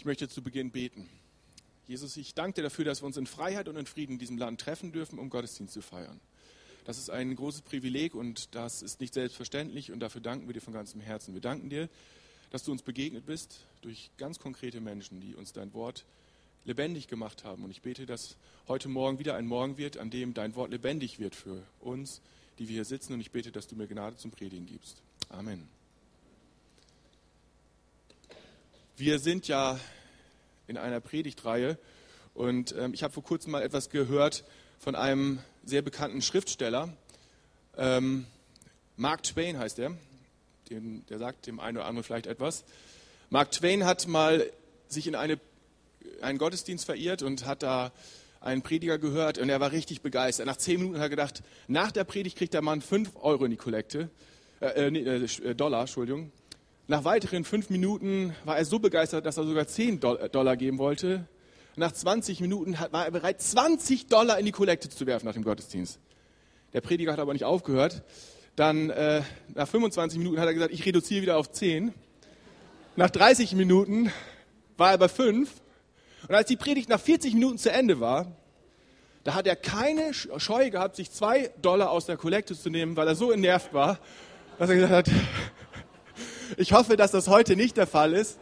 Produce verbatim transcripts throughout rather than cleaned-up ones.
Ich möchte zu Beginn beten. Jesus, ich danke dir dafür, dass wir uns in Freiheit und in Frieden in diesem Land treffen dürfen, um Gottesdienst zu feiern. Das ist ein großes Privileg und das ist nicht selbstverständlich und dafür danken wir dir von ganzem Herzen. Wir danken dir, dass du uns begegnet bist durch ganz konkrete Menschen, die uns dein Wort lebendig gemacht haben. Und ich bete, dass heute Morgen wieder ein Morgen wird, an dem dein Wort lebendig wird für uns, die wir hier sitzen. Und ich bete, dass du mir Gnade zum Predigen gibst. Amen. Wir sind ja in einer Predigtreihe und ähm, ich habe vor kurzem mal etwas gehört von einem sehr bekannten Schriftsteller. Ähm, Mark Twain heißt er. Den, der sagt dem einen oder anderen vielleicht etwas. Mark Twain hat mal sich in eine, einen Gottesdienst verirrt und hat da einen Prediger gehört und er war richtig begeistert. Nach zehn Minuten hat er gedacht, nach der Predigt kriegt der Mann fünf Euro in die Kollekte, äh, nee, äh, Dollar, Entschuldigung. Nach weiteren fünf Minuten war er so begeistert, dass er sogar zehn Dollar geben wollte. Nach zwanzig Minuten war er bereit, zwanzig Dollar in die Kollekte zu werfen nach dem Gottesdienst. Der Prediger hat aber nicht aufgehört. Dann äh, nach fünfundzwanzig Minuten hat er gesagt, ich reduziere wieder auf zehn. Nach dreißig Minuten war er bei fünf. Und als die Predigt nach vierzig Minuten zu Ende war, da hat er keine Scheu gehabt, sich zwei Dollar aus der Kollekte zu nehmen, weil er so entnervt war, dass er gesagt hat, ich hoffe, dass das heute nicht der Fall ist.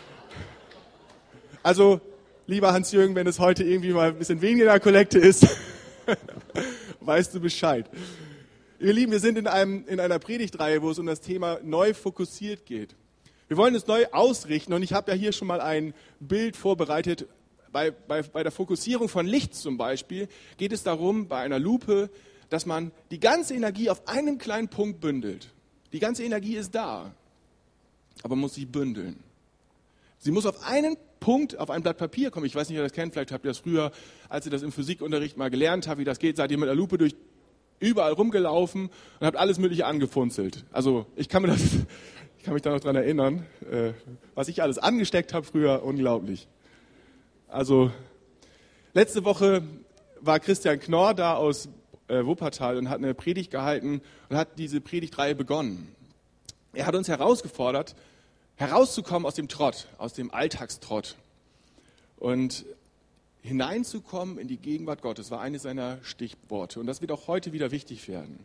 Also, lieber Hans-Jürgen, wenn es heute irgendwie mal ein bisschen weniger in der Kollekte ist, weißt du Bescheid. Ihr Lieben, wir sind in, einem, in einer Predigtreihe, wo es um das Thema neu fokussiert geht. Wir wollen es neu ausrichten und ich habe ja hier schon mal ein Bild vorbereitet. Bei, bei, bei der Fokussierung von Licht zum Beispiel geht es darum, bei einer Lupe, dass man die ganze Energie auf einen kleinen Punkt bündelt. Die ganze Energie ist da, aber man muss sie bündeln. Sie muss auf einen Punkt, auf ein Blatt Papier kommen. Ich weiß nicht, ob ihr das kennt, vielleicht habt ihr das früher, als ihr das im Physikunterricht mal gelernt habt, wie das geht, seid ihr mit der Lupe durch überall rumgelaufen und habt alles Mögliche angefunzelt. Also ich kann, mir das, ich kann mich da noch dran erinnern, äh, was ich alles angesteckt habe früher, unglaublich. Also letzte Woche war Christian Knorr da aus äh, Wuppertal und hat eine Predigt gehalten und hat diese Predigtreihe begonnen. Er hat uns herausgefordert, herauszukommen aus dem Trott, aus dem Alltagstrott und hineinzukommen in die Gegenwart Gottes, war eines seiner Stichworte. Und das wird auch heute wieder wichtig werden.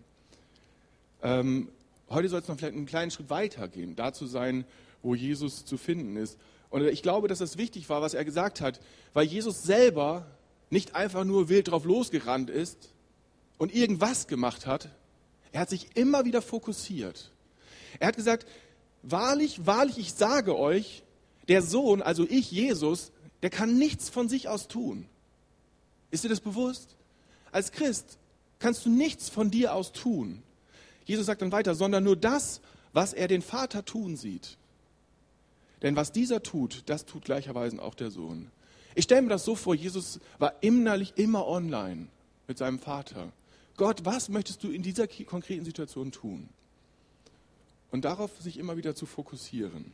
Ähm, heute soll es noch vielleicht einen kleinen Schritt weiter gehen, da zu sein, wo Jesus zu finden ist. Und ich glaube, dass das wichtig war, was er gesagt hat, weil Jesus selber nicht einfach nur wild drauf losgerannt ist und irgendwas gemacht hat. Er hat sich immer wieder fokussiert. Er hat gesagt, wahrlich, wahrlich, ich sage euch, der Sohn, also ich, Jesus, der kann nichts von sich aus tun. Ist dir das bewusst? Als Christ kannst du nichts von dir aus tun. Jesus sagt dann weiter, sondern nur das, was er den Vater tun sieht. Denn was dieser tut, das tut gleicherweise auch der Sohn. Ich stelle mir das so vor, Jesus war innerlich immer online mit seinem Vater. Gott, was möchtest du in dieser konkreten Situation tun? Und darauf sich immer wieder zu fokussieren.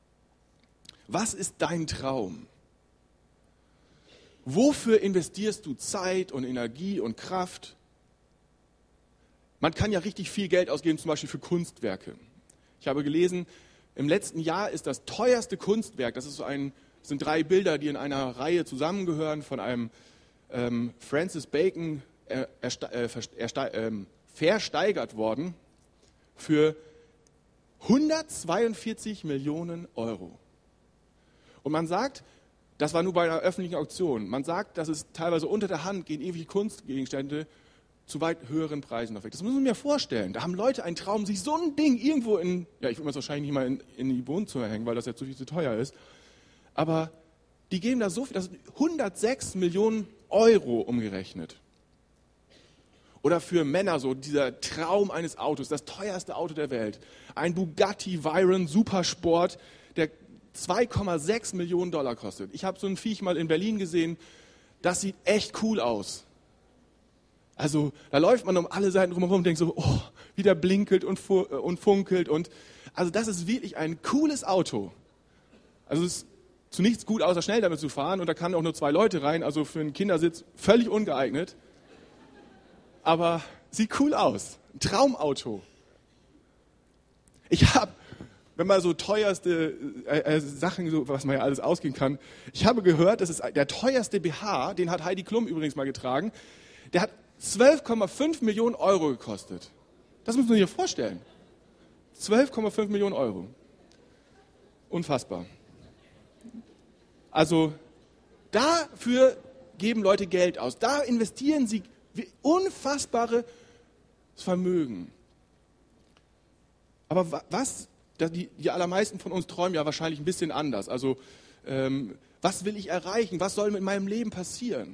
Was ist dein Traum? Wofür investierst du Zeit und Energie und Kraft? Man kann ja richtig viel Geld ausgeben, zum Beispiel für Kunstwerke. Ich habe gelesen, im letzten Jahr ist das teuerste Kunstwerk, das ist so ein, das sind drei Bilder, die in einer Reihe zusammengehören, von einem ähm, Francis Bacon äh, erste, äh, erste, äh, versteigert worden für hundertzweiundvierzig Millionen Euro. Und man sagt, das war nur bei einer öffentlichen Auktion, man sagt, dass es teilweise unter der Hand gehen ewige Kunstgegenstände zu weit höheren Preisen noch weg. Das muss man mir vorstellen. Da haben Leute einen Traum, sich so ein Ding irgendwo in, ja, ich würde mir das wahrscheinlich nicht mal in, in die Wohnzimmer hängen, weil das ja zu viel zu teuer ist. Aber die geben da so viel, das sind hundertsechs Millionen Euro umgerechnet. Oder für Männer so dieser Traum eines Autos, das teuerste Auto der Welt. Ein Bugatti Veyron Supersport, der zwei Komma sechs Millionen Dollar kostet. Ich habe so ein Viech mal in Berlin gesehen, das sieht echt cool aus. Also da läuft man um alle Seiten drumherum und denkt so, oh, wie der blinkelt und, fu- und funkelt. Und, also das ist wirklich ein cooles Auto. Also es ist zu nichts gut, außer schnell damit zu fahren. Und da kann auch nur zwei Leute rein, also für einen Kindersitz völlig ungeeignet. Aber sieht cool aus. Ein Traumauto. Ich habe wenn man so teuerste äh, äh, Sachen, so, was man ja alles ausgehen kann. Ich habe gehört, das ist der teuerste B H, den hat Heidi Klum übrigens mal getragen. Der hat zwölf Komma fünf Millionen Euro gekostet. Das muss man sich vorstellen. zwölf Komma fünf Millionen Euro. Unfassbar. Also dafür geben Leute Geld aus. Da investieren sie unfassbares Vermögen. Aber was, die, die allermeisten von uns träumen ja wahrscheinlich ein bisschen anders. Also ähm, was will ich erreichen? Was soll mit meinem Leben passieren?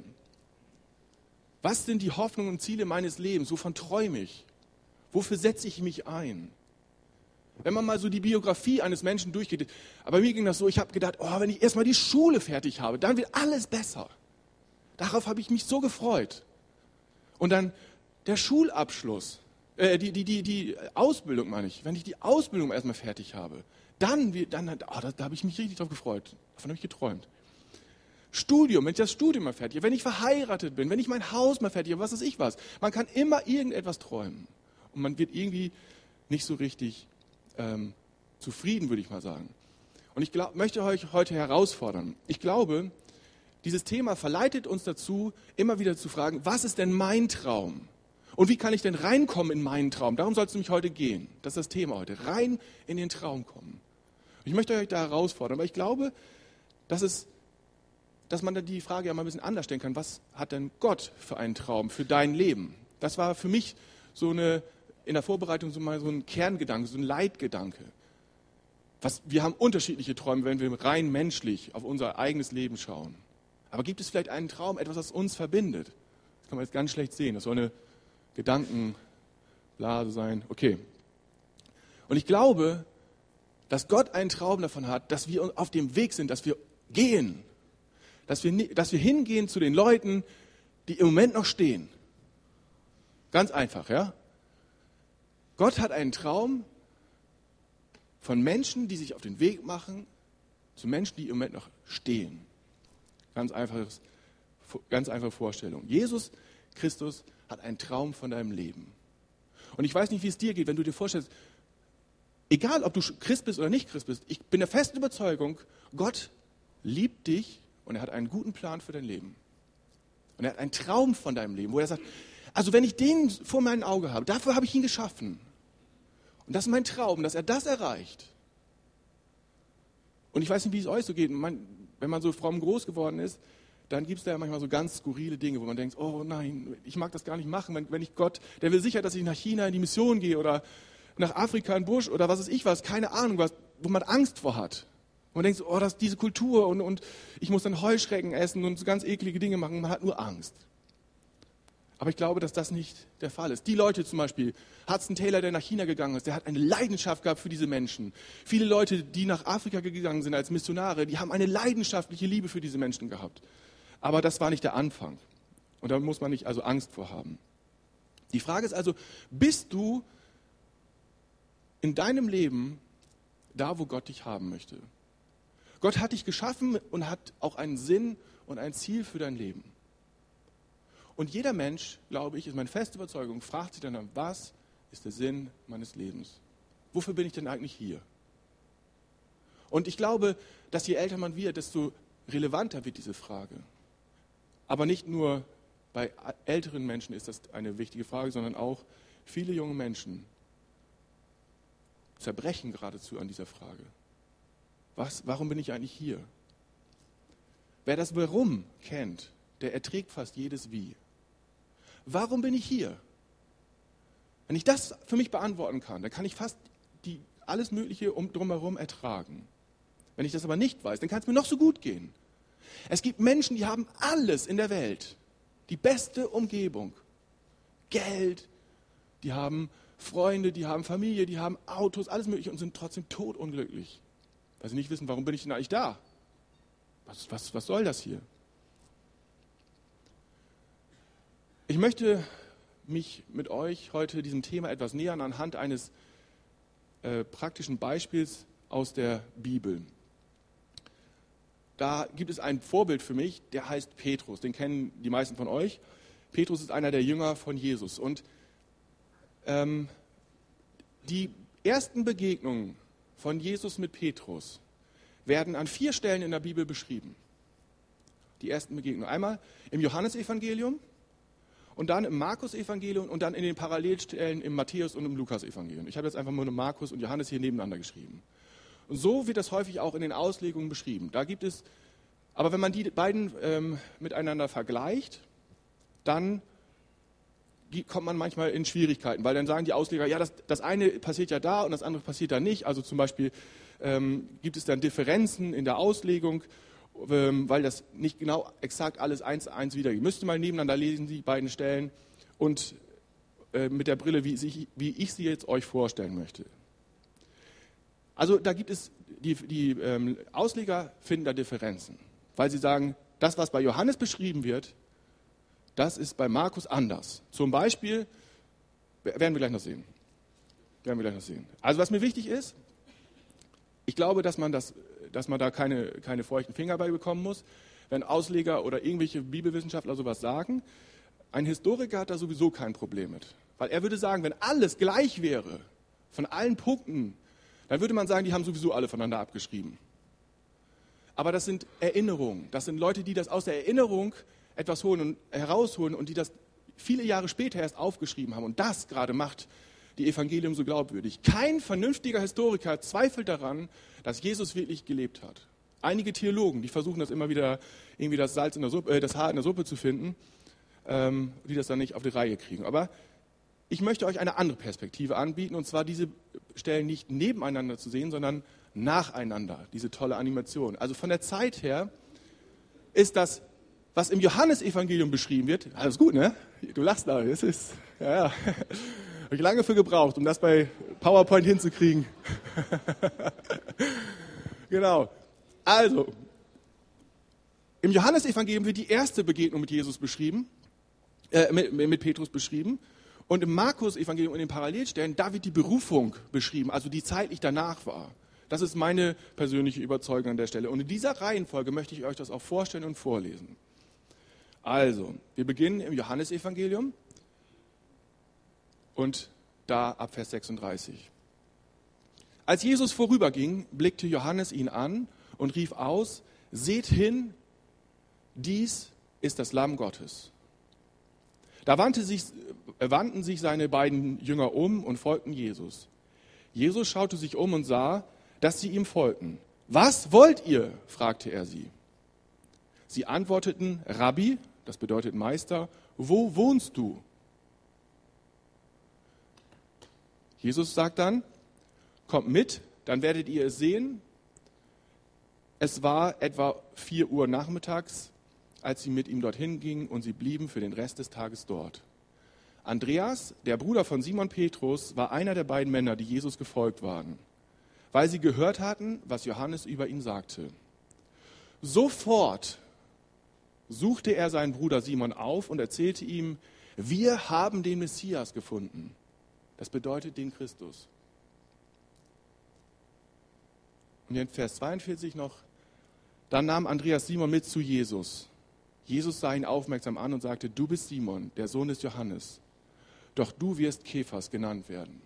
Was sind die Hoffnungen und Ziele meines Lebens? Wovon träume ich? Wofür setze ich mich ein? Wenn man mal so die Biografie eines Menschen durchgeht, aber mir ging das so, ich habe gedacht, oh, wenn ich erstmal die Schule fertig habe, dann wird alles besser. Darauf habe ich mich so gefreut. Und dann der Schulabschluss, äh, die, die, die, die Ausbildung meine ich, wenn ich die Ausbildung erstmal fertig habe, dann, dann oh, da, da habe ich mich richtig drauf gefreut. Davon habe ich geträumt. Studium, wenn ich das Studium mal fertig habe, wenn ich verheiratet bin, wenn ich mein Haus mal fertig habe, was weiß ich was. Man kann immer irgendetwas träumen. Und man wird irgendwie nicht so richtig ähm, zufrieden, würde ich mal sagen. Und ich glaub, möchte euch heute herausfordern. Ich glaube, dieses Thema verleitet uns dazu, immer wieder zu fragen, was ist denn mein Traum? Und wie kann ich denn reinkommen in meinen Traum? Darum soll es nämlich heute gehen. Das ist das Thema heute. Rein in den Traum kommen. Und ich möchte euch da herausfordern, weil ich glaube, dass, es, dass man da die Frage ja mal ein bisschen anders stellen kann. Was hat denn Gott für einen Traum, für dein Leben? Das war für mich so eine, in der Vorbereitung so mal so ein Kerngedanke, so ein Leitgedanke. Was, wir haben unterschiedliche Träume, wenn wir rein menschlich auf unser eigenes Leben schauen. Aber gibt es vielleicht einen Traum, etwas, was uns verbindet? Das kann man jetzt ganz schlecht sehen. Das soll eine Gedankenblase sein. Okay. Und ich glaube, dass Gott einen Traum davon hat, dass wir auf dem Weg sind, dass wir gehen. Dass wir, dass wir hingehen zu den Leuten, die im Moment noch stehen. Ganz einfach, ja? Gott hat einen Traum von Menschen, die sich auf den Weg machen, zu Menschen, die im Moment noch stehen. Ganz, einfaches, ganz einfache Vorstellung. Jesus Christus hat einen Traum von deinem Leben. Und ich weiß nicht, wie es dir geht, wenn du dir vorstellst, egal ob du Christ bist oder nicht Christ bist, ich bin der festen Überzeugung, Gott liebt dich und er hat einen guten Plan für dein Leben. Und er hat einen Traum von deinem Leben, wo er sagt, also wenn ich den vor meinem Auge habe, dafür habe ich ihn geschaffen. Und das ist mein Traum, dass er das erreicht. Und ich weiß nicht, wie es euch so geht. Man, wenn man so fromm groß geworden ist, dann gibt es da ja manchmal so ganz skurrile Dinge, wo man denkt, oh nein, ich mag das gar nicht machen. Wenn, wenn ich Gott, der will sicher, dass ich nach China in die Mission gehe oder nach Afrika in den Busch oder was weiß ich was, keine Ahnung was, wo man Angst vor hat. Und man denkt so, oh, das ist diese Kultur und, und ich muss dann Heuschrecken essen und so ganz eklige Dinge machen. Man hat nur Angst. Aber ich glaube, dass das nicht der Fall ist. Die Leute zum Beispiel, Hudson Taylor, der nach China gegangen ist, der hat eine Leidenschaft gehabt für diese Menschen. Viele Leute, die nach Afrika gegangen sind als Missionare, die haben eine leidenschaftliche Liebe für diese Menschen gehabt. Aber das war nicht der Anfang. Und da muss man nicht also Angst vor haben. Die Frage ist also, bist du in deinem Leben da, wo Gott dich haben möchte? Gott hat dich geschaffen und hat auch einen Sinn und ein Ziel für dein Leben. Und jeder Mensch, glaube ich, ist meine feste Überzeugung, fragt sich dann, was ist der Sinn meines Lebens? Wofür bin ich denn eigentlich hier? Und ich glaube, dass je älter man wird, desto relevanter wird diese Frage. Aber nicht nur bei älteren Menschen ist das eine wichtige Frage, sondern auch viele junge Menschen zerbrechen geradezu an dieser Frage. Was, warum bin ich eigentlich hier? Wer das Warum kennt, der erträgt fast jedes Wie. Warum bin ich hier? Wenn ich das für mich beantworten kann, dann kann ich fast die, alles Mögliche um, drumherum ertragen. Wenn ich das aber nicht weiß, dann kann es mir noch so gut gehen. Es gibt Menschen, die haben alles in der Welt. Die beste Umgebung. Geld, die haben Freunde, die haben Familie, die haben Autos, alles Mögliche und sind trotzdem todunglücklich. Weil sie nicht wissen, warum bin ich denn eigentlich da? Was, was, was soll das hier? Ich möchte mich mit euch heute diesem Thema etwas nähern anhand eines äh, praktischen Beispiels aus der Bibel. Da gibt es ein Vorbild für mich, der heißt Petrus. Den kennen die meisten von euch. Petrus ist einer der Jünger von Jesus. Und ähm, die ersten Begegnungen von Jesus mit Petrus werden an vier Stellen in der Bibel beschrieben. Die ersten Begegnungen. Einmal im Johannesevangelium und dann im Markus-Evangelium und dann in den Parallelstellen im Matthäus- und im Lukas-Evangelium. Ich habe jetzt einfach nur Markus und Johannes hier nebeneinander geschrieben. Und so wird das häufig auch in den Auslegungen beschrieben. Da gibt es, aber wenn man die beiden ähm, miteinander vergleicht, dann kommt man manchmal in Schwierigkeiten, weil dann sagen die Ausleger, ja, das, das eine passiert ja da und das andere passiert da nicht. Also zum Beispiel ähm, gibt es dann Differenzen in der Auslegung, ähm, weil das nicht genau exakt alles eins zu eins wiedergibt. Müsste mal nebeneinander lesen, die beiden Stellen, und äh, mit der Brille, wie, sich, wie ich sie jetzt euch vorstellen möchte. Also da gibt es, die, die ähm, Ausleger finden da Differenzen, weil sie sagen, das, was bei Johannes beschrieben wird, das ist bei Markus anders. Zum Beispiel, werden wir gleich noch sehen. Werden wir gleich noch sehen. Also was mir wichtig ist, ich glaube, dass man, das, dass man da keine, keine feuchten Finger bei bekommen muss, wenn Ausleger oder irgendwelche Bibelwissenschaftler sowas sagen. Ein Historiker hat da sowieso kein Problem mit. Weil er würde sagen, wenn alles gleich wäre, von allen Punkten, dann würde man sagen, die haben sowieso alle voneinander abgeschrieben. Aber das sind Erinnerungen. Das sind Leute, die das aus der Erinnerung etwas holen und herausholen und die das viele Jahre später erst aufgeschrieben haben. Und das gerade macht die Evangelium so glaubwürdig. Kein vernünftiger Historiker zweifelt daran, dass Jesus wirklich gelebt hat. Einige Theologen, die versuchen das immer wieder, irgendwie das Salz in der Suppe, äh, das Haar in der Suppe zu finden, ähm, die das dann nicht auf die Reihe kriegen. Aber ich möchte euch eine andere Perspektive anbieten, und zwar diese Stellen nicht nebeneinander zu sehen, sondern nacheinander, diese tolle Animation. Also von der Zeit her ist das, was im Johannesevangelium beschrieben wird, alles gut, ne? Du lachst da, das ist, ja, ja. Habe ich lange für gebraucht, um das bei PowerPoint hinzukriegen. Genau. Also, im Johannesevangelium wird die erste Begegnung mit Jesus beschrieben, äh, mit, mit Petrus beschrieben. Und im Markus-Evangelium in den Parallelstellen, da wird die Berufung beschrieben, also die zeitlich danach war. Das ist meine persönliche Überzeugung an der Stelle. Und in dieser Reihenfolge möchte ich euch das auch vorstellen und vorlesen. Also, wir beginnen im Johannesevangelium und da ab Vers sechsunddreißig. Als Jesus vorüberging, blickte Johannes ihn an und rief aus: Seht hin, dies ist das Lamm Gottes. Da wandte sich, wandten sich seine beiden Jünger um und folgten Jesus. Jesus schaute sich um und sah, dass sie ihm folgten. Was wollt ihr? Fragte er sie. Sie antworteten: Rabbi, das bedeutet Meister, wo wohnst du? Jesus sagt dann: Kommt mit, dann werdet ihr es sehen. Es war etwa vier Uhr nachmittags, als sie mit ihm dorthin gingen, und sie blieben für den Rest des Tages dort. Andreas, der Bruder von Simon Petrus, war einer der beiden Männer, die Jesus gefolgt waren, weil sie gehört hatten, was Johannes über ihn sagte. Sofort suchte er seinen Bruder Simon auf und erzählte ihm: Wir haben den Messias gefunden. Das bedeutet den Christus. Und in Vers zweiundvierzig noch: Dann nahm Andreas Simon mit zu Jesus. Jesus sah ihn aufmerksam an und sagte: Du bist Simon, der Sohn des Johannes. Doch du wirst Kephas genannt werden.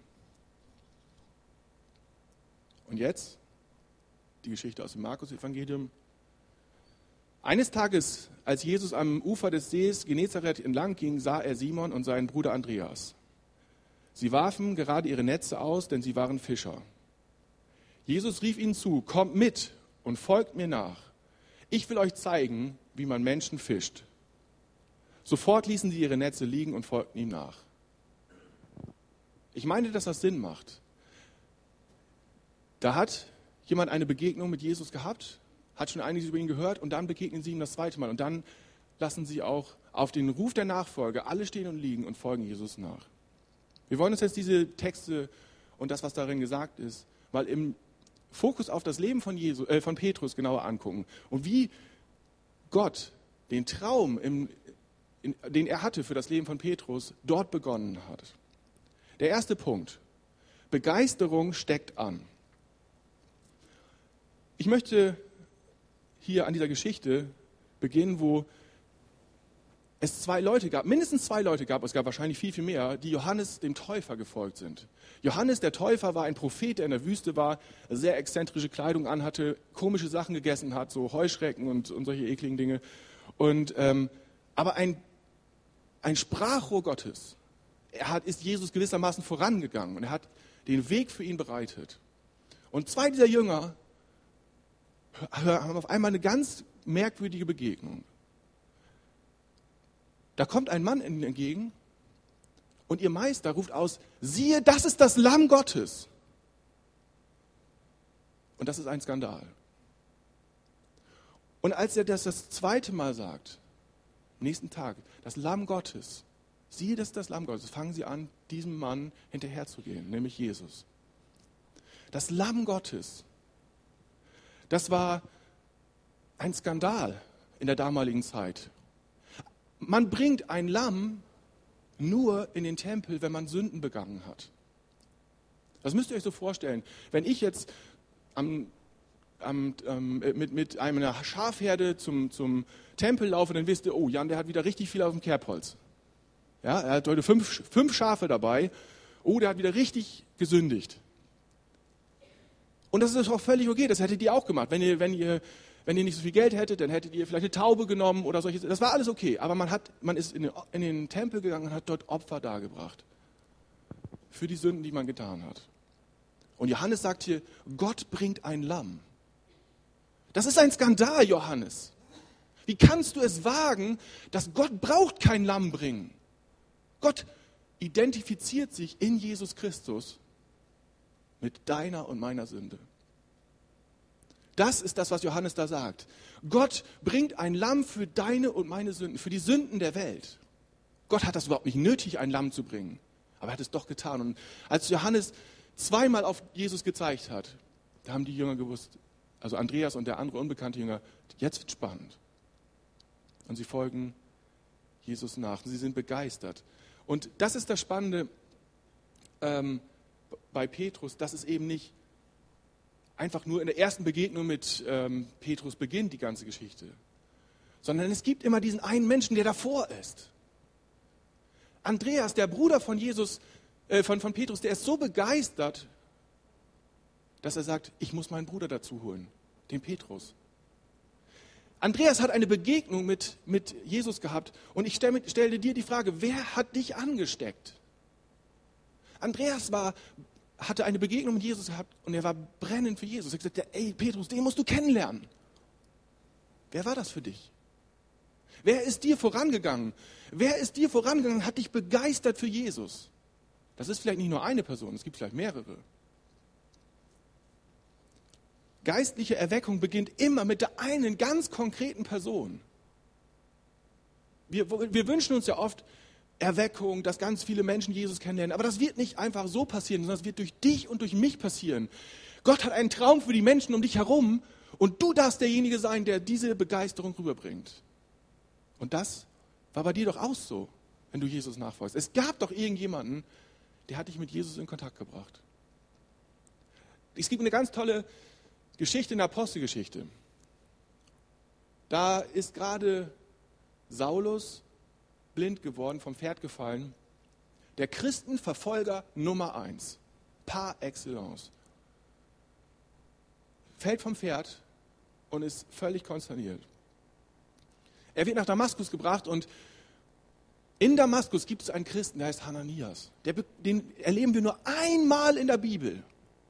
Und jetzt die Geschichte aus dem Markus-Evangelium. Eines Tages, als Jesus am Ufer des Sees Genezareth entlang ging, sah er Simon und seinen Bruder Andreas. Sie warfen gerade ihre Netze aus, denn sie waren Fischer. Jesus rief ihnen zu: Kommt mit und folgt mir nach. Ich will euch zeigen, wie man Menschen fischt. Sofort ließen sie ihre Netze liegen und folgten ihm nach. Ich meine, dass das Sinn macht. Da hat jemand eine Begegnung mit Jesus gehabt, hat schon einiges über ihn gehört, und dann begegnen sie ihm das zweite Mal. Und dann lassen sie auch auf den Ruf der Nachfolge alle stehen und liegen und folgen Jesus nach. Wir wollen uns jetzt diese Texte und das, was darin gesagt ist, mal im Fokus auf das Leben von, Jesus, äh, von Petrus genauer angucken. Und wie Gott den Traum, im, in, den er hatte für das Leben von Petrus, dort begonnen hat. Der erste Punkt: Begeisterung steckt an. Ich möchte... hier an dieser Geschichte beginnen, wo es zwei Leute gab, mindestens zwei Leute gab, es gab wahrscheinlich viel, viel mehr, die Johannes dem Täufer gefolgt sind. Johannes der Täufer war ein Prophet, der in der Wüste war, sehr exzentrische Kleidung anhatte, komische Sachen gegessen hat, so Heuschrecken und, und solche ekligen Dinge. Und, ähm, aber ein, ein Sprachrohr Gottes. Er hat, ist Jesus gewissermaßen vorangegangen und er hat den Weg für ihn bereitet. Und zwei dieser Jünger haben auf einmal eine ganz merkwürdige Begegnung. Da kommt ein Mann ihnen entgegen und ihr Meister ruft aus, siehe, das ist das Lamm Gottes. Und das ist ein Skandal. Und als er das das zweite Mal sagt, am nächsten Tag, das Lamm Gottes, siehe, das ist das Lamm Gottes, fangen sie an, diesem Mann hinterherzugehen, nämlich Jesus. Das Lamm Gottes, das war ein Skandal in der damaligen Zeit. Man bringt ein Lamm nur in den Tempel, wenn man Sünden begangen hat. Das müsst ihr euch so vorstellen. Wenn ich jetzt am, am, ähm, mit, mit einer Schafherde zum, zum Tempel laufe, dann wisst ihr, oh, Jan, der hat wieder richtig viel auf dem Kerbholz. Ja, er hat heute fünf, fünf Schafe dabei. Oh, der hat wieder richtig gesündigt. Und das ist auch völlig okay, das hättet ihr auch gemacht. Wenn ihr, wenn ihr, wenn ihr nicht so viel Geld hättet, dann hättet ihr vielleicht eine Taube genommen oder solche. Das war alles okay. Aber man, hat, man ist in den, in den Tempel gegangen und hat dort Opfer dargebracht. Für die Sünden, die man getan hat. Und Johannes sagt hier, Gott bringt ein Lamm. Das ist ein Skandal, Johannes. Wie kannst du es wagen, dass Gott braucht kein Lamm bringen? Gott identifiziert sich in Jesus Christus mit deiner und meiner Sünde. Das ist das, was Johannes da sagt. Gott bringt ein Lamm für deine und meine Sünden, für die Sünden der Welt. Gott hat das überhaupt nicht nötig, ein Lamm zu bringen, aber er hat es doch getan. Und als Johannes zweimal auf Jesus gezeigt hat, da haben die Jünger gewusst, also Andreas und der andere unbekannte Jünger, jetzt wird spannend. Und sie folgen Jesus nach. Sie sind begeistert. Und das ist das Spannende ähm, bei Petrus, dass es eben nicht einfach nur in der ersten Begegnung mit ähm, Petrus beginnt, die ganze Geschichte, sondern es gibt immer diesen einen Menschen, der davor ist. Andreas, der Bruder von Jesus, äh, von, von Petrus, der ist so begeistert, dass er sagt, ich muss meinen Bruder dazu holen, den Petrus. Andreas hat eine Begegnung mit, mit Jesus gehabt und ich stelle stell dir die Frage, wer hat dich angesteckt? Andreas war, hatte eine Begegnung mit Jesus gehabt und er war brennend für Jesus. Er hat gesagt, ey Petrus, den musst du kennenlernen. Wer war das für dich? Wer ist dir vorangegangen? Wer ist dir vorangegangen und hat dich begeistert für Jesus? Das ist vielleicht nicht nur eine Person, es gibt vielleicht mehrere. Geistliche Erweckung beginnt immer mit der einen ganz konkreten Person. Wir, wir wünschen uns ja oft Erweckung, dass ganz viele Menschen Jesus kennenlernen. Aber das wird nicht einfach so passieren, sondern es wird durch dich und durch mich passieren. Gott hat einen Traum für die Menschen um dich herum und du darfst derjenige sein, der diese Begeisterung rüberbringt. Und das war bei dir doch auch so, wenn du Jesus nachfolgst. Es gab doch irgendjemanden, der hat dich mit Jesus in Kontakt gebracht. Es gibt eine ganz tolle Geschichte in der Apostelgeschichte. Da ist gerade Saulus blind geworden, vom Pferd gefallen. Der Christenverfolger Nummer eins, par excellence. Fällt vom Pferd und ist völlig konsterniert. Er wird nach Damaskus gebracht und in Damaskus gibt es einen Christen, der heißt Hananias. Der, den erleben wir nur einmal in der Bibel.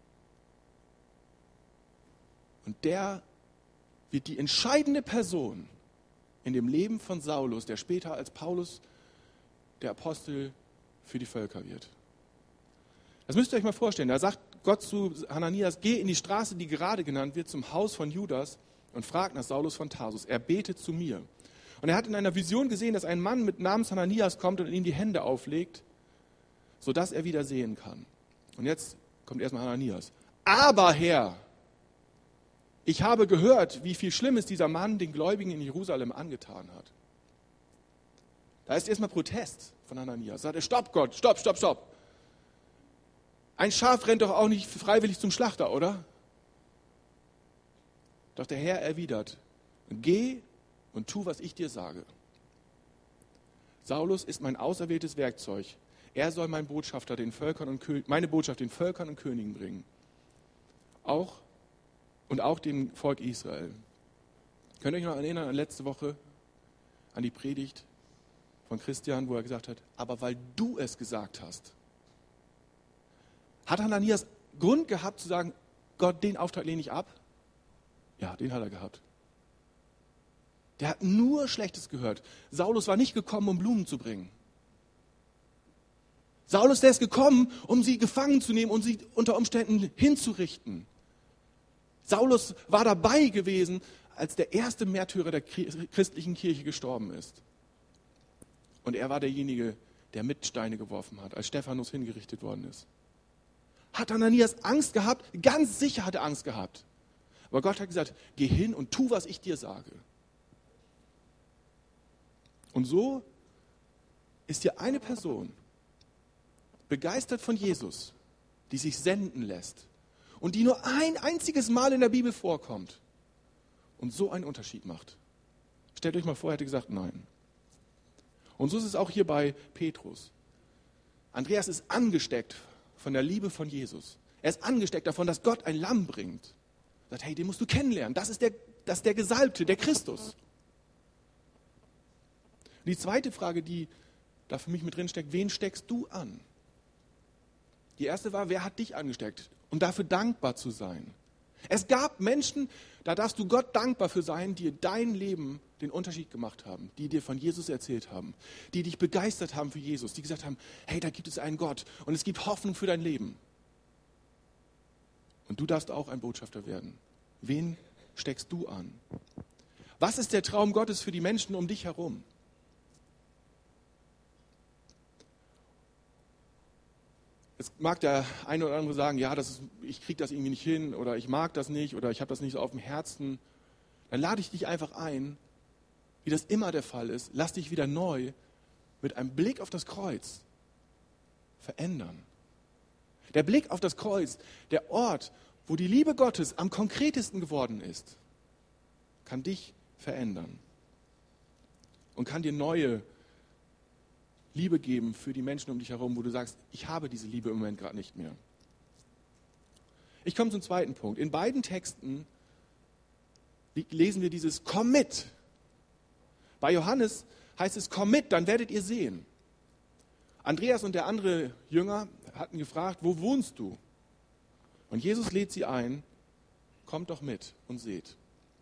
Und der wird die entscheidende Person in dem Leben von Saulus, der später als Paulus der Apostel für die Völker wird. Das müsst ihr euch mal vorstellen. Da sagt Gott zu Hananias, geh in die Straße, die gerade genannt wird, zum Haus von Judas und frag nach Saulus von Tarsus. Er betet zu mir. Und er hat in einer Vision gesehen, dass ein Mann mit Namens Hananias kommt und ihm die Hände auflegt, sodass er wieder sehen kann. Und jetzt kommt erstmal Hananias. Aber Herr, ich habe gehört, wie viel Schlimmes dieser Mann den Gläubigen in Jerusalem angetan hat. Da ist erstmal Protest von Hananias. Sagt er, stopp Gott, stopp, stopp, stopp. Ein Schaf rennt doch auch nicht freiwillig zum Schlachter, oder? Doch der Herr erwidert, geh und tu, was ich dir sage. Saulus ist mein auserwähltes Werkzeug. Er soll mein Botschafter den Völkern und Kö- meine Botschaft den Völkern und Königen bringen. Auch und auch dem Volk Israel. Könnt ihr euch noch erinnern an letzte Woche, an die Predigt von Christian, wo er gesagt hat, aber weil du es gesagt hast. Hat Hananias Grund gehabt zu sagen, Gott, den Auftrag lehne ich ab? Ja, den hat er gehabt. Der hat nur Schlechtes gehört. Saulus war nicht gekommen, um Blumen zu bringen. Saulus, der ist gekommen, um sie gefangen zu nehmen und sie unter Umständen hinzurichten. Saulus war dabei gewesen, als der erste Märtyrer der christlichen Kirche gestorben ist. Und er war derjenige, der mit Steine geworfen hat, als Stephanus hingerichtet worden ist. Hat Hananias Angst gehabt? Ganz sicher hat er Angst gehabt. Aber Gott hat gesagt, geh hin und tu, was ich dir sage. Und so ist hier eine Person begeistert von Jesus, die sich senden lässt und die nur ein einziges Mal in der Bibel vorkommt und so einen Unterschied macht. Stellt euch mal vor, er hätte gesagt, nein. Und so ist es auch hier bei Petrus. Andreas ist angesteckt von der Liebe von Jesus. Er ist angesteckt davon, dass Gott ein Lamm bringt. Er sagt, hey, den musst du kennenlernen. Das ist der, das ist der Gesalbte, der Christus. Die zweite Frage, die da für mich mit drin steckt, wen steckst du an? Die erste war, wer hat dich angesteckt? Und dafür dankbar zu sein. Es gab Menschen, da darfst du Gott dankbar für sein, die dein Leben den Unterschied gemacht haben, die dir von Jesus erzählt haben, die dich begeistert haben für Jesus, die gesagt haben, hey, da gibt es einen Gott und es gibt Hoffnung für dein Leben. Und du darfst auch ein Botschafter werden. Wen steckst du an? Was ist der Traum Gottes für die Menschen um dich herum? Jetzt mag der eine oder andere sagen, ja, das ist, ich kriege das irgendwie nicht hin oder ich mag das nicht oder ich habe das nicht so auf dem Herzen. Dann lade ich dich einfach ein, wie das immer der Fall ist, lass dich wieder neu mit einem Blick auf das Kreuz verändern. Der Blick auf das Kreuz, der Ort, wo die Liebe Gottes am konkretesten geworden ist, kann dich verändern und kann dir neue Liebe geben für die Menschen um dich herum, wo du sagst, ich habe diese Liebe im Moment gerade nicht mehr. Ich komme zum zweiten Punkt. In beiden Texten lesen wir dieses Komm mit. Bei Johannes heißt es Komm mit, dann werdet ihr sehen. Andreas und der andere Jünger hatten gefragt, wo wohnst du? Und Jesus lädt sie ein, kommt doch mit und seht.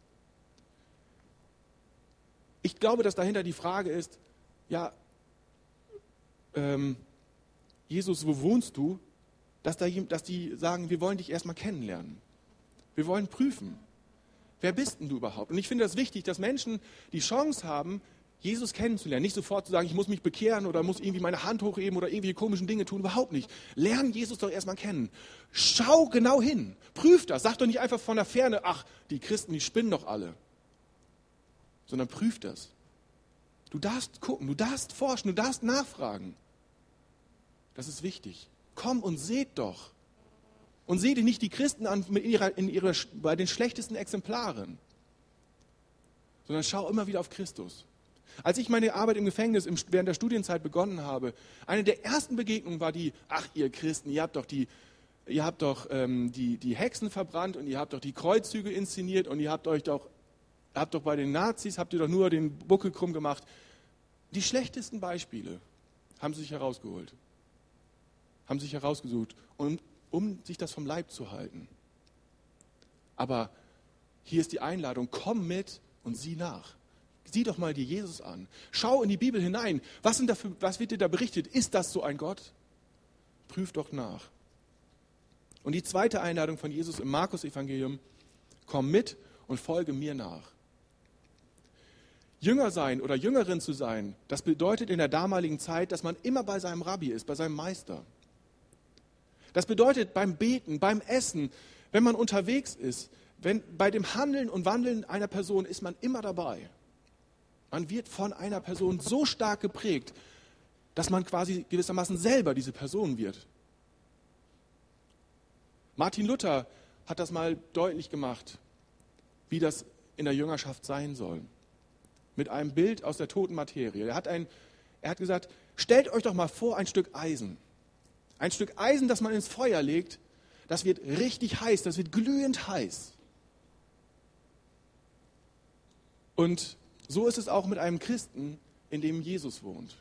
Ich glaube, dass dahinter die Frage ist, ja, ähm, Jesus, wo wohnst du? Dass, da, dass die sagen, wir wollen dich erstmal kennenlernen. Wir wollen prüfen. Wer bist denn du überhaupt? Und ich finde das wichtig, dass Menschen die Chance haben, Jesus kennenzulernen. Nicht sofort zu sagen, ich muss mich bekehren oder muss irgendwie meine Hand hochheben oder irgendwelche komischen Dinge tun. Überhaupt nicht. Lern Jesus doch erstmal kennen. Schau genau hin. Prüf das. Sag doch nicht einfach von der Ferne, ach, die Christen, die spinnen doch alle. Sondern prüf das. Du darfst gucken, du darfst forschen, du darfst nachfragen. Das ist wichtig. Komm und seht doch. Und seht dir nicht die Christen an mit ihrer, in ihrer, bei den schlechtesten Exemplaren, sondern schau immer wieder auf Christus. Als ich meine Arbeit im Gefängnis im, während der Studienzeit begonnen habe, eine der ersten Begegnungen war die, ach ihr Christen, ihr habt doch die, ihr habt doch ähm, die, die Hexen verbrannt und ihr habt doch die Kreuzzüge inszeniert und ihr habt euch doch Habt doch bei den Nazis, habt ihr doch nur den Buckel krumm gemacht. Die schlechtesten Beispiele haben sie sich herausgeholt. Haben sich herausgesucht, um, um sich das vom Leib zu halten. Aber hier ist die Einladung, komm mit und sieh nach. Sieh doch mal dir Jesus an. Schau in die Bibel hinein. Was, sind dafür, was wird dir da berichtet? Ist das so ein Gott? Prüf doch nach. Und die zweite Einladung von Jesus im Markus-Evangelium, komm mit und folge mir nach. Jünger sein oder Jüngerin zu sein, das bedeutet in der damaligen Zeit, dass man immer bei seinem Rabbi ist, bei seinem Meister. Das bedeutet beim Beten, beim Essen, wenn man unterwegs ist, wenn, bei dem Handeln und Wandeln einer Person ist man immer dabei. Man wird von einer Person so stark geprägt, dass man quasi gewissermaßen selber diese Person wird. Martin Luther hat das mal deutlich gemacht, wie das in der Jüngerschaft sein soll. Mit einem Bild aus der toten Materie. Er hat ein, Er hat gesagt, stellt euch doch mal vor ein Stück Eisen. Ein Stück Eisen, das man ins Feuer legt, das wird richtig heiß, das wird glühend heiß. Und so ist es auch mit einem Christen, in dem Jesus wohnt.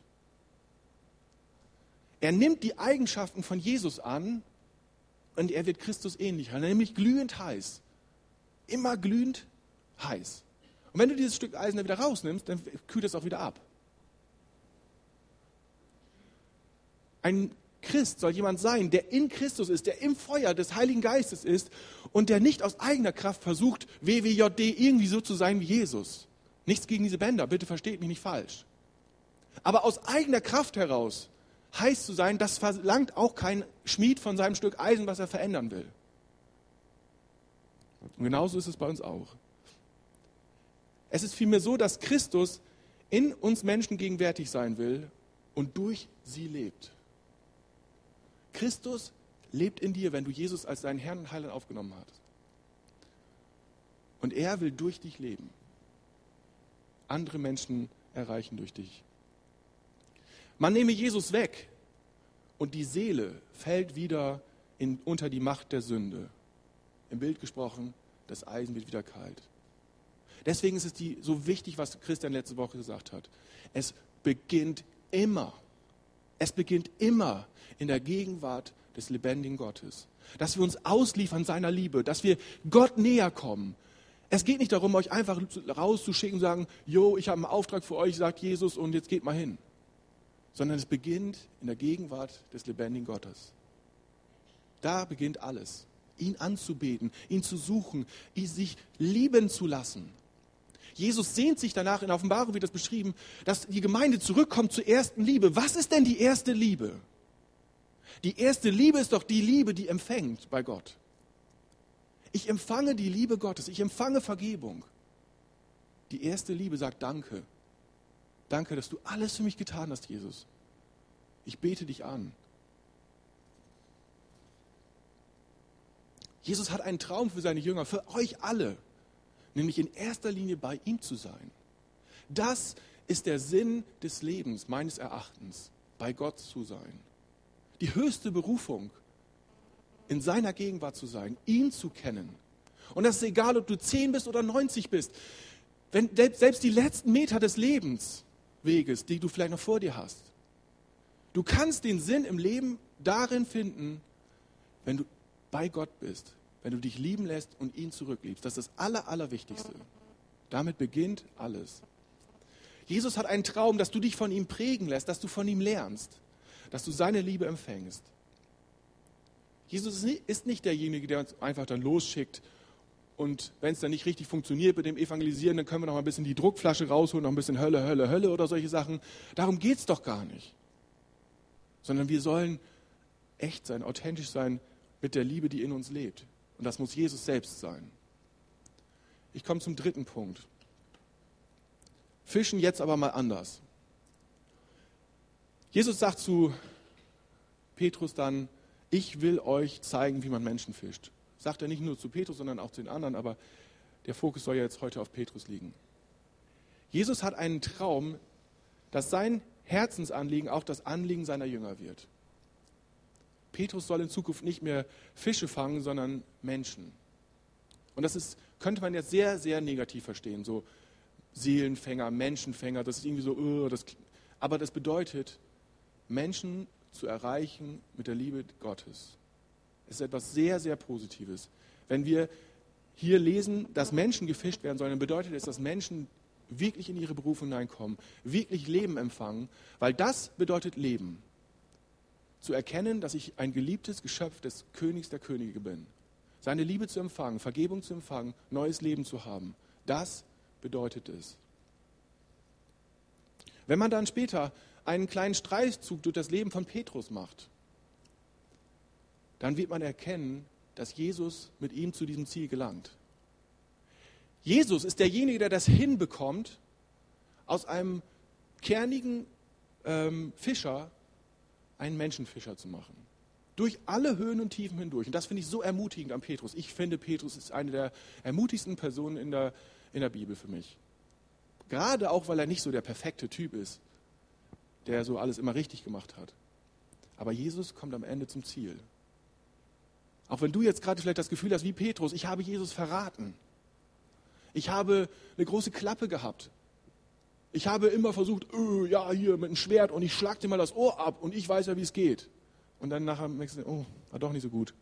Er nimmt die Eigenschaften von Jesus an und er wird Christus ähnlicher, nämlich glühend heiß. Immer glühend heiß. Und wenn du dieses Stück Eisen dann wieder rausnimmst, dann kühlt es auch wieder ab. Ein Christ soll jemand sein, der in Christus ist, der im Feuer des Heiligen Geistes ist und der nicht aus eigener Kraft versucht, W W J D irgendwie so zu sein wie Jesus. Nichts gegen diese Bänder, bitte versteht mich nicht falsch. Aber aus eigener Kraft heraus heiß zu sein, das verlangt auch kein Schmied von seinem Stück Eisen, was er verändern will. Und genauso ist es bei uns auch. Es ist vielmehr so, dass Christus in uns Menschen gegenwärtig sein will und durch sie lebt. Christus lebt in dir, wenn du Jesus als deinen Herrn und Heiland aufgenommen hast. Und er will durch dich leben. Andere Menschen erreichen durch dich. Man nehme Jesus weg und die Seele fällt wieder in, unter die Macht der Sünde. Im Bild gesprochen, das Eisen wird wieder kalt. Deswegen ist es die, so wichtig, was Christian letzte Woche gesagt hat. Es beginnt immer, es beginnt immer in der Gegenwart des lebendigen Gottes. Dass wir uns ausliefern seiner Liebe, dass wir Gott näher kommen. Es geht nicht darum, euch einfach rauszuschicken und sagen, jo, ich habe einen Auftrag für euch, sagt Jesus, und jetzt geht mal hin. Sondern es beginnt in der Gegenwart des lebendigen Gottes. Da beginnt alles. Ihn anzubeten, ihn zu suchen, ihn sich lieben zu lassen. Jesus sehnt sich danach, in der Offenbarung wird das beschrieben, dass die Gemeinde zurückkommt zur ersten Liebe. Was ist denn die erste Liebe? Die erste Liebe ist doch die Liebe, die empfängt bei Gott. Ich empfange die Liebe Gottes, ich empfange Vergebung. Die erste Liebe sagt Danke. Danke, dass du alles für mich getan hast, Jesus. Ich bete dich an. Jesus hat einen Traum für seine Jünger, für euch alle, nämlich in erster Linie bei ihm zu sein. Das ist der Sinn des Lebens, meines Erachtens, bei Gott zu sein. Die höchste Berufung, in seiner Gegenwart zu sein, ihn zu kennen. Und das ist egal, ob du zehn bist oder neunzig bist. Wenn selbst die letzten Meter des Lebensweges, die du vielleicht noch vor dir hast, du kannst den Sinn im Leben darin finden, wenn du bei Gott bist, wenn du dich lieben lässt und ihn zurückliebst. Das ist das Aller, Allerwichtigste. Damit beginnt alles. Jesus hat einen Traum, dass du dich von ihm prägen lässt, dass du von ihm lernst, dass du seine Liebe empfängst. Jesus ist nicht derjenige, der uns einfach dann losschickt und wenn es dann nicht richtig funktioniert mit dem Evangelisieren, dann können wir noch mal ein bisschen die Druckflasche rausholen, noch ein bisschen Hölle, Hölle, Hölle oder solche Sachen. Darum geht es doch gar nicht. Sondern wir sollen echt sein, authentisch sein mit der Liebe, die in uns lebt. Und das muss Jesus selbst sein. Ich komme zum dritten Punkt. Fischen jetzt aber mal anders. Jesus sagt zu Petrus dann, ich will euch zeigen, wie man Menschen fischt. Sagt er nicht nur zu Petrus, sondern auch zu den anderen, aber der Fokus soll ja jetzt heute auf Petrus liegen. Jesus hat einen Traum, dass sein Herzensanliegen auch das Anliegen seiner Jünger wird. Petrus soll in Zukunft nicht mehr Fische fangen, sondern Menschen. Und das ist, könnte man jetzt sehr, sehr negativ verstehen, so Seelenfänger, Menschenfänger, das ist irgendwie so, uh, das, aber das bedeutet, Menschen zu erreichen mit der Liebe Gottes. Es ist etwas sehr, sehr Positives. Wenn wir hier lesen, dass Menschen gefischt werden sollen, dann bedeutet es, dass Menschen wirklich in ihre Berufung hineinkommen, wirklich Leben empfangen, weil das bedeutet Leben. Zu erkennen, dass ich ein geliebtes Geschöpf des Königs der Könige bin. Seine Liebe zu empfangen, Vergebung zu empfangen, neues Leben zu haben. Das bedeutet es. Wenn man dann später einen kleinen Streifzug durch das Leben von Petrus macht, dann wird man erkennen, dass Jesus mit ihm zu diesem Ziel gelangt. Jesus ist derjenige, der das hinbekommt, aus einem kernigen ähm, Fischer einen Menschenfischer zu machen. Durch alle Höhen und Tiefen hindurch. Und das finde ich so ermutigend an Petrus. Ich finde, Petrus ist eine der ermutigsten Personen in der, in der Bibel für mich. Gerade auch, weil er nicht so der perfekte Typ ist, der so alles immer richtig gemacht hat. Aber Jesus kommt am Ende zum Ziel. Auch wenn du jetzt gerade vielleicht das Gefühl hast, wie Petrus, ich habe Jesus verraten. Ich habe eine große Klappe gehabt. Ich habe immer versucht, öh, ja, hier mit einem Schwert und ich schlag dir mal das Ohr ab und ich weiß ja, wie es geht. Und dann nachher merkst du, oh, war doch nicht so gut.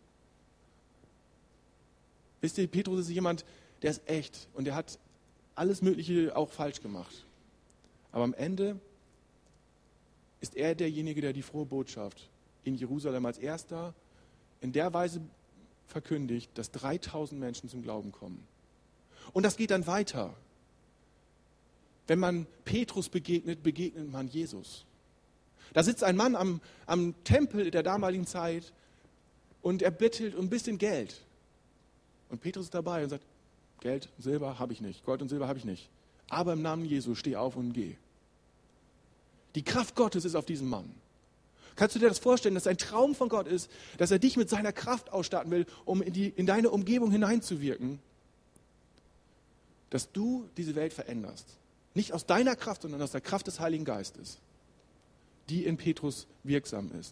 Wisst ihr, Petrus ist jemand, der ist echt und der hat alles Mögliche auch falsch gemacht. Aber am Ende ist er derjenige, der die frohe Botschaft in Jerusalem als erster in der Weise verkündigt, dass dreitausend Menschen zum Glauben kommen. Und das geht dann weiter. Wenn man Petrus begegnet, begegnet man Jesus. Da sitzt ein Mann am, am Tempel der damaligen Zeit und er bettelt um ein bisschen Geld. Und Petrus ist dabei und sagt, Geld und Silber habe ich nicht, Gold und Silber habe ich nicht. Aber im Namen Jesu steh auf und geh. Die Kraft Gottes ist auf diesem Mann. Kannst du dir das vorstellen, dass ein Traum von Gott ist, dass er dich mit seiner Kraft ausstatten will, um in, die, in deine Umgebung hineinzuwirken? Dass du diese Welt veränderst. Nicht aus deiner Kraft, sondern aus der Kraft des Heiligen Geistes, die in Petrus wirksam ist.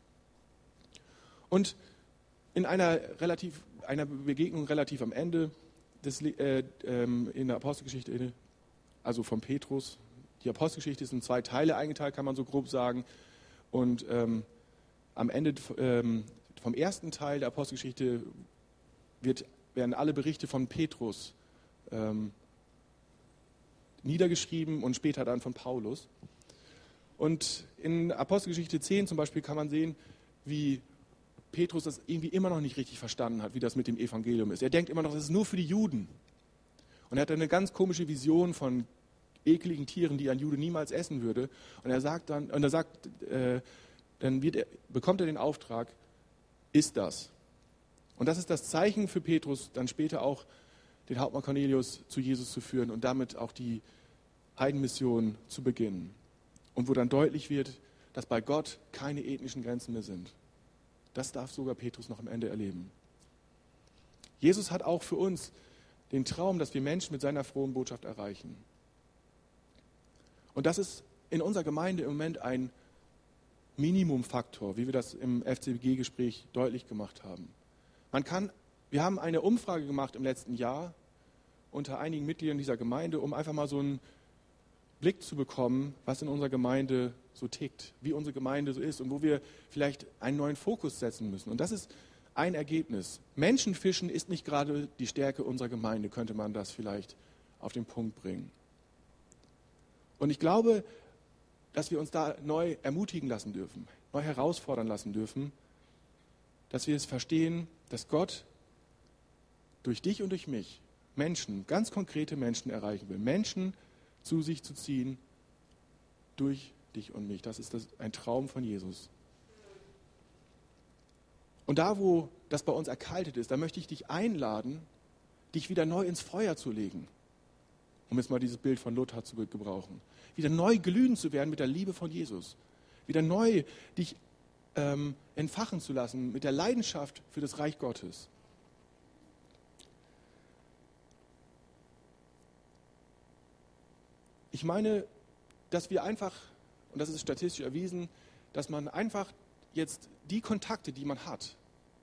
Und in einer, relativ, einer Begegnung relativ am Ende des, äh, ähm, in der Apostelgeschichte, also von Petrus, die Apostelgeschichte ist in zwei Teile eingeteilt, kann man so grob sagen. Und ähm, am Ende ähm, vom ersten Teil der Apostelgeschichte wird, werden alle Berichte von Petrus ähm, niedergeschrieben und später dann von Paulus. Und in Apostelgeschichte zehn zum Beispiel kann man sehen, wie Petrus das irgendwie immer noch nicht richtig verstanden hat, wie das mit dem Evangelium ist. Er denkt immer noch, das ist nur für die Juden. Und er hat eine ganz komische Vision von ekligen Tieren, die ein Jude niemals essen würde. Und er sagt dann, und er sagt, äh, dann wird er, bekommt er den Auftrag, isst das. Und das ist das Zeichen für Petrus, dann später auch den Hauptmann Cornelius zu Jesus zu führen und damit auch die Heidenmission zu beginnen. Und wo dann deutlich wird, dass bei Gott keine ethnischen Grenzen mehr sind. Das darf sogar Petrus noch am Ende erleben. Jesus hat auch für uns den Traum, dass wir Menschen mit seiner frohen Botschaft erreichen. Und das ist in unserer Gemeinde im Moment ein Minimumfaktor, wie wir das im F C B G-Gespräch deutlich gemacht haben. Man kann, wir haben eine Umfrage gemacht im letzten Jahr unter einigen Mitgliedern dieser Gemeinde, um einfach mal so einen Blick zu bekommen, was in unserer Gemeinde so tickt, wie unsere Gemeinde so ist und wo wir vielleicht einen neuen Fokus setzen müssen. Und das ist ein Ergebnis. Menschenfischen ist nicht gerade die Stärke unserer Gemeinde, könnte man das vielleicht auf den Punkt bringen. Und ich glaube, dass wir uns da neu ermutigen lassen dürfen, neu herausfordern lassen dürfen, dass wir es verstehen, dass Gott durch dich und durch mich Menschen, ganz konkrete Menschen erreichen will. Menschen zu sich zu ziehen durch dich und mich. Das ist das, ein Traum von Jesus. Und da, wo das bei uns erkaltet ist, da möchte ich dich einladen, dich wieder neu ins Feuer zu legen. Um jetzt mal dieses Bild von Lothar zu gebrauchen. Wieder neu glühen zu werden mit der Liebe von Jesus. Wieder neu dich ähm, entfachen zu lassen mit der Leidenschaft für das Reich Gottes. Ich meine, dass wir einfach, und das ist statistisch erwiesen, dass man einfach jetzt die Kontakte, die man hat,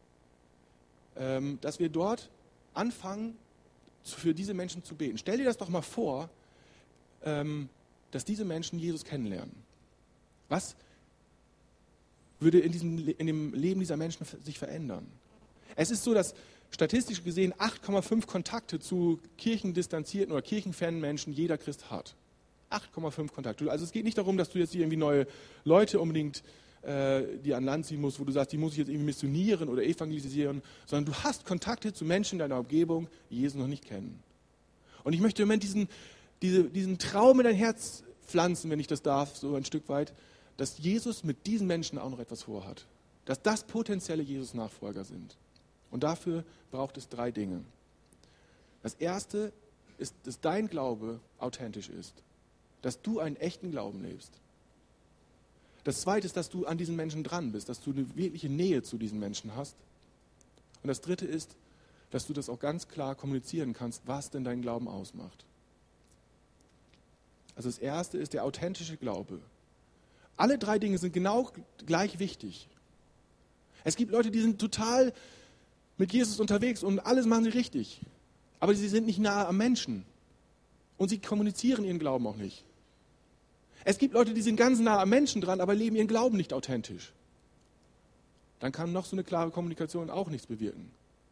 ähm, dass wir dort anfangen, für diese Menschen zu beten. Stell dir das doch mal vor, ähm, dass diese Menschen Jesus kennenlernen. Was würde in, diesem, in dem Leben dieser Menschen sich verändern? Es ist so, dass statistisch gesehen acht Komma fünf Kontakte zu kirchendistanzierten oder kirchenfernen Menschen jeder Christ hat. acht Komma fünf Kontakte. Also es geht nicht darum, dass du jetzt irgendwie neue Leute unbedingt äh, die an Land ziehen musst, wo du sagst, die muss ich jetzt irgendwie missionieren oder evangelisieren, sondern du hast Kontakte zu Menschen in deiner Umgebung, die Jesus noch nicht kennen. Und ich möchte im Moment diesen, diese, diesen Traum in dein Herz pflanzen, wenn ich das darf, so ein Stück weit, dass Jesus mit diesen Menschen auch noch etwas vorhat. Dass das potenzielle Jesus-Nachfolger sind. Und dafür braucht es drei Dinge. Das erste ist, dass dein Glaube authentisch ist. Dass du einen echten Glauben lebst. Das zweite ist, dass du an diesen Menschen dran bist, dass du eine wirkliche Nähe zu diesen Menschen hast. Und das dritte ist, dass du das auch ganz klar kommunizieren kannst, was denn dein Glauben ausmacht. Also das erste ist der authentische Glaube. Alle drei Dinge sind genau gleich wichtig. Es gibt Leute, die sind total mit Jesus unterwegs und alles machen sie richtig. Aber sie sind nicht nahe am Menschen. Und sie kommunizieren ihren Glauben auch nicht. Es gibt Leute, die sind ganz nah am Menschen dran, aber leben ihren Glauben nicht authentisch. Dann kann noch so eine klare Kommunikation auch nichts bewirken.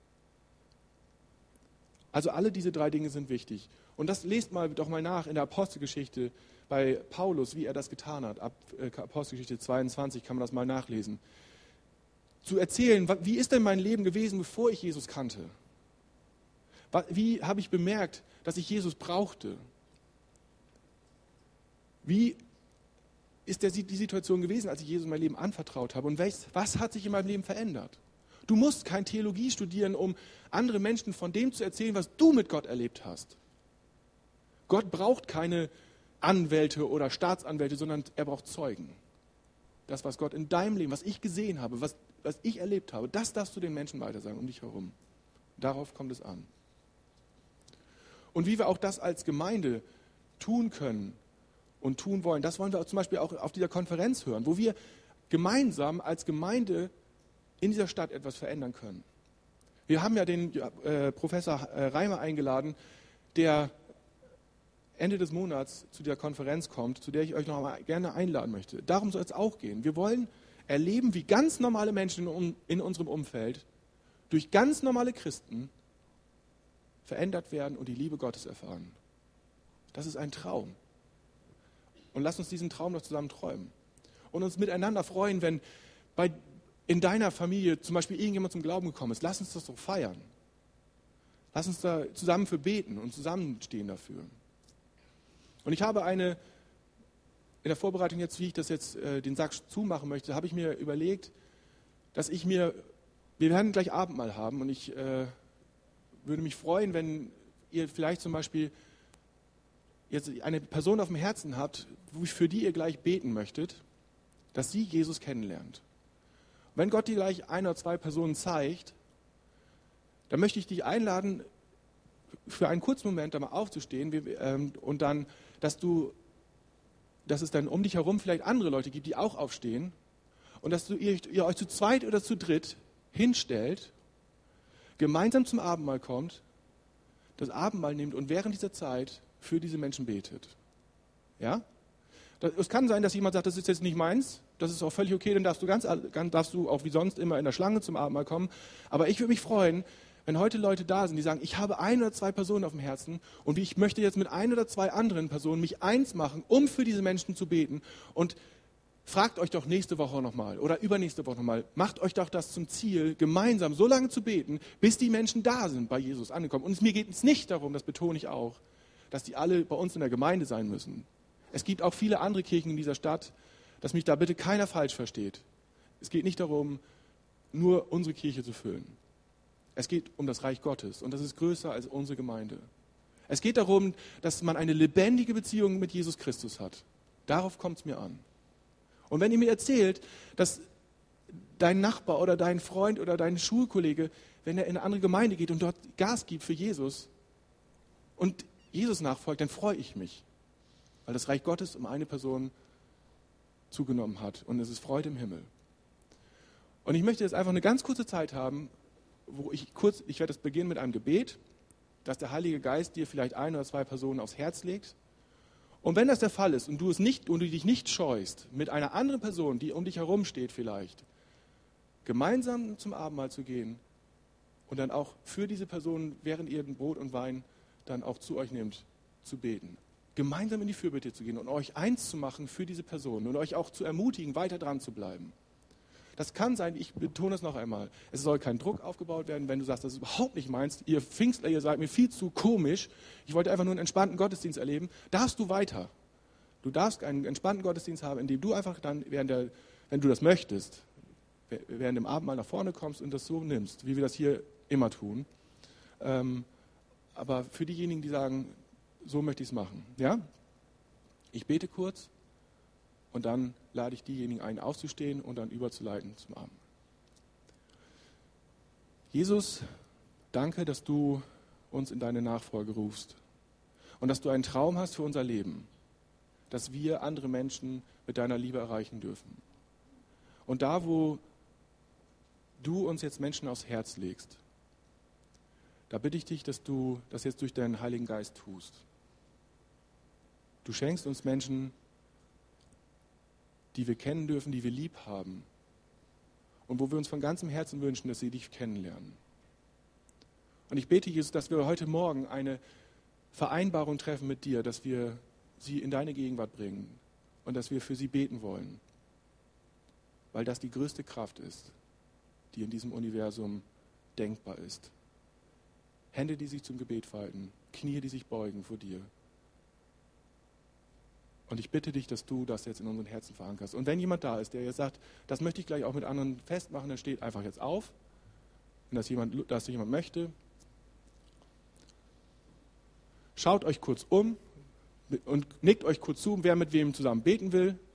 Also alle diese drei Dinge sind wichtig. Und das lest mal doch mal nach in der Apostelgeschichte bei Paulus, wie er das getan hat. Ab äh, Apostelgeschichte zweiundzwanzig kann man das mal nachlesen. Zu erzählen, wie ist denn mein Leben gewesen, bevor ich Jesus kannte? Wie habe ich bemerkt, dass ich Jesus brauchte? Wie ist der, die Situation gewesen, als ich Jesus mein Leben anvertraut habe? Und was, was hat sich in meinem Leben verändert? Du musst keine Theologie studieren, um andere Menschen von dem zu erzählen, was du mit Gott erlebt hast. Gott braucht keine Anwälte oder Staatsanwälte, sondern er braucht Zeugen. Das, was Gott in deinem Leben, was ich gesehen habe, was, was ich erlebt habe, das darfst du den Menschen weitersagen um dich herum. Darauf kommt es an. Und wie wir auch das als Gemeinde tun können und tun wollen, das wollen wir zum Beispiel auch auf dieser Konferenz hören, wo wir gemeinsam als Gemeinde in dieser Stadt etwas verändern können. Wir haben ja den äh, Professor äh, Reimer eingeladen, der Ende des Monats zu der Konferenz kommt, zu der ich euch noch mal gerne einladen möchte. Darum soll es auch gehen. Wir wollen erleben, wie ganz normale Menschen in, in unserem Umfeld durch ganz normale Christen verändert werden und die Liebe Gottes erfahren. Das ist ein Traum. Und lass uns diesen Traum noch zusammen träumen. Und uns miteinander freuen, wenn bei, in deiner Familie zum Beispiel irgendjemand zum Glauben gekommen ist. Lass uns das doch feiern. Lass uns da zusammen für beten und zusammenstehen dafür. Und ich habe eine, in der Vorbereitung jetzt, wie ich das jetzt äh, den Sack zumachen möchte, habe ich mir überlegt, dass ich mir, wir werden gleich Abendmahl haben und ich äh, würde mich freuen, wenn ihr vielleicht zum Beispiel jetzt eine Person auf dem Herzen habt, für die ihr gleich beten möchtet, dass sie Jesus kennenlernt. Wenn Gott dir gleich ein oder zwei Personen zeigt, dann möchte ich dich einladen, für einen kurzen Moment da mal aufzustehen ähm, und dann, dass du, dass es dann um dich herum vielleicht andere Leute gibt, die auch aufstehen und dass du ihr, ihr euch zu zweit oder zu dritt hinstellt, gemeinsam zum Abendmahl kommt, das Abendmahl nimmt und während dieser Zeit für diese Menschen betet. Ja? Es kann sein, dass jemand sagt, das ist jetzt nicht meins, das ist auch völlig okay, dann darfst du, ganz, dann darfst du auch wie sonst immer in der Schlange zum Abendmahl kommen. Aber ich würde mich freuen, wenn heute Leute da sind, die sagen, ich habe ein oder zwei Personen auf dem Herzen und ich möchte jetzt mit ein oder zwei anderen Personen mich eins machen, um für diese Menschen zu beten. Und fragt euch doch nächste Woche nochmal oder übernächste Woche nochmal, macht euch doch das zum Ziel, gemeinsam so lange zu beten, bis die Menschen da sind, bei Jesus angekommen. Und mir geht es nicht darum, das betone ich auch, dass die alle bei uns in der Gemeinde sein müssen. Es gibt auch viele andere Kirchen in dieser Stadt, dass mich da bitte keiner falsch versteht. Es geht nicht darum, nur unsere Kirche zu füllen. Es geht um das Reich Gottes und das ist größer als unsere Gemeinde. Es geht darum, dass man eine lebendige Beziehung mit Jesus Christus hat. Darauf kommt es mir an. Und wenn ihr mir erzählt, dass dein Nachbar oder dein Freund oder dein Schulkollege, wenn er in eine andere Gemeinde geht und dort Gas gibt für Jesus und Jesus nachfolgt, dann freue ich mich, weil das Reich Gottes um eine Person zugenommen hat und es ist Freude im Himmel. Und ich möchte jetzt einfach eine ganz kurze Zeit haben, wo ich kurz, ich werde das beginnen mit einem Gebet, dass der Heilige Geist dir vielleicht ein oder zwei Personen aufs Herz legt. Und wenn das der Fall ist und du es nicht und du dich nicht scheust, mit einer anderen Person, die um dich herum steht vielleicht, gemeinsam zum Abendmahl zu gehen und dann auch für diese Person, während ihr den Brot und Wein dann auch zu euch nehmt, zu beten. Gemeinsam in die Fürbitte zu gehen und euch eins zu machen für diese Person und euch auch zu ermutigen, weiter dran zu bleiben. Das kann sein, ich betone es noch einmal, es soll kein Druck aufgebaut werden, wenn du sagst, das ist überhaupt nicht meins, ihr Pfingstler, ihr seid mir viel zu komisch, ich wollte einfach nur einen entspannten Gottesdienst erleben, darfst du weiter. Du darfst einen entspannten Gottesdienst haben, in dem du einfach dann, während der, wenn du das möchtest, während dem Abendmahl nach vorne kommst und das so nimmst, wie wir das hier immer tun. Ähm, aber für diejenigen, die sagen, so möchte ich es machen. Ja? Ich bete kurz. Und dann lade ich diejenigen ein, aufzustehen und dann überzuleiten zum Abend. Jesus, danke, dass du uns in deine Nachfolge rufst und dass du einen Traum hast für unser Leben. dass wir andere Menschen mit deiner Liebe erreichen dürfen. Und da, wo du uns jetzt Menschen aufs Herz legst, da bitte ich dich, dass du das jetzt durch deinen Heiligen Geist tust. Du schenkst uns Menschen, die wir kennen dürfen, die wir lieb haben und wo wir uns von ganzem Herzen wünschen, dass sie dich kennenlernen. Und ich bete, Jesus, dass wir heute Morgen eine Vereinbarung treffen mit dir, dass wir sie in deine Gegenwart bringen und dass wir für sie beten wollen, weil das die größte Kraft ist, die in diesem Universum denkbar ist. Hände, die sich zum Gebet falten, Knie, die sich beugen vor dir. Und ich bitte dich, dass du das jetzt in unseren Herzen verankerst. Und wenn jemand da ist, der jetzt sagt, das möchte ich gleich auch mit anderen festmachen, dann steht einfach jetzt auf, wenn das jemand, das jemand möchte. Schaut euch kurz um und nickt euch kurz zu, wer mit wem zusammen beten will.